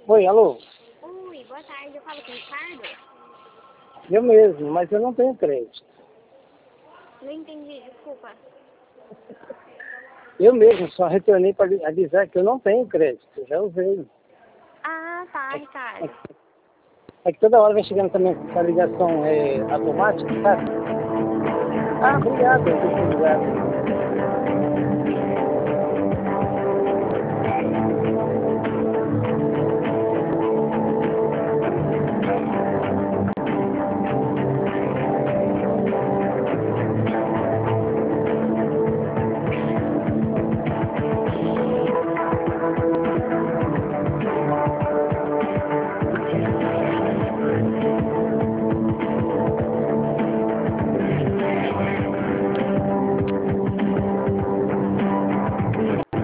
Oi, alô? Oi, boa tarde. Eu falo com o Ricardo? Eu mesmo, mas eu não tenho crédito. Não entendi, desculpa. Eu mesmo só retornei para avisar que eu não tenho crédito. Eu já usei. Ah, tá, Ricardo. É que toda hora vem chegando também essa ligação automática, sabe? Ah, obrigado, eu tenho que ligar.